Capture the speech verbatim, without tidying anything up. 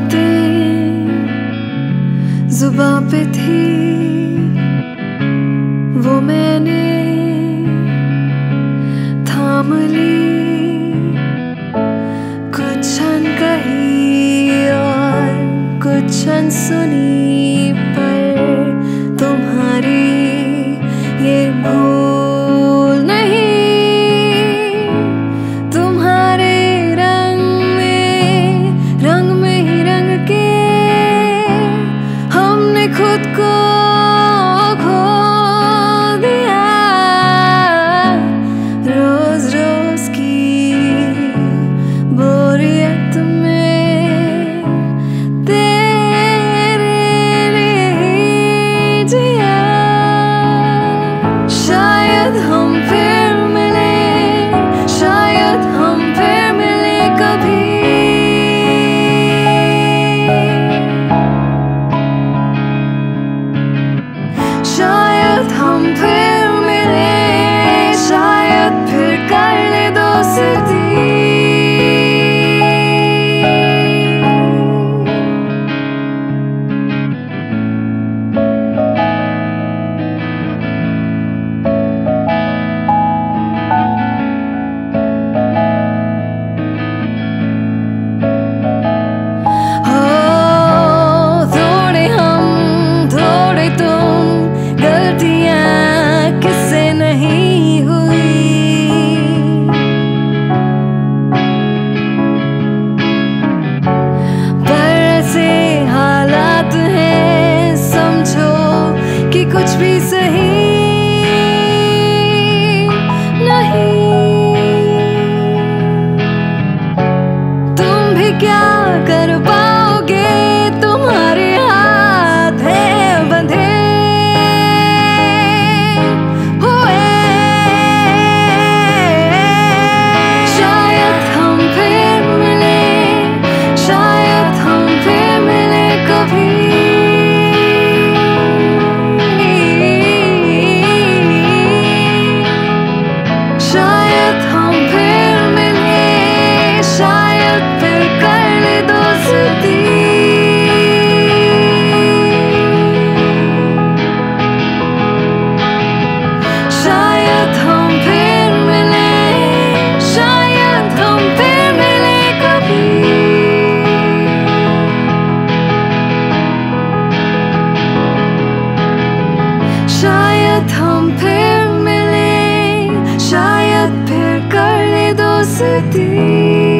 बातें जुबां पे थी, वो मैंने थाम ली। कुछ अनकही और कुछ अनसुनी, पर तुम्हारी ये भूल नहीं। तुम्हारे रंग में रंग में ही रंग के हमने खुद को खो दिया। रोज रोज की बोरियत में तेरे लिए जिया। शायद हम फिर मिले, शायद हम फिर मिले कभी। शायद हम फिर मिले, शायद फिर कर ले दोस्ती। कुछ भी सही नहीं, तुम भी क्या कर पाओगे, तुम्हारे हाथ हैं बंधे हुए। शायद हम फिर मिले, शायद हम फिर मिले कभी। शायद हम फिर मिले, शायद फिर कर ले दोस्ती। शायद हम फिर मिले, शायद हम फिर मिले कभी। शायद हम फिर मिले, शायद फिर कर ले दोस्ती।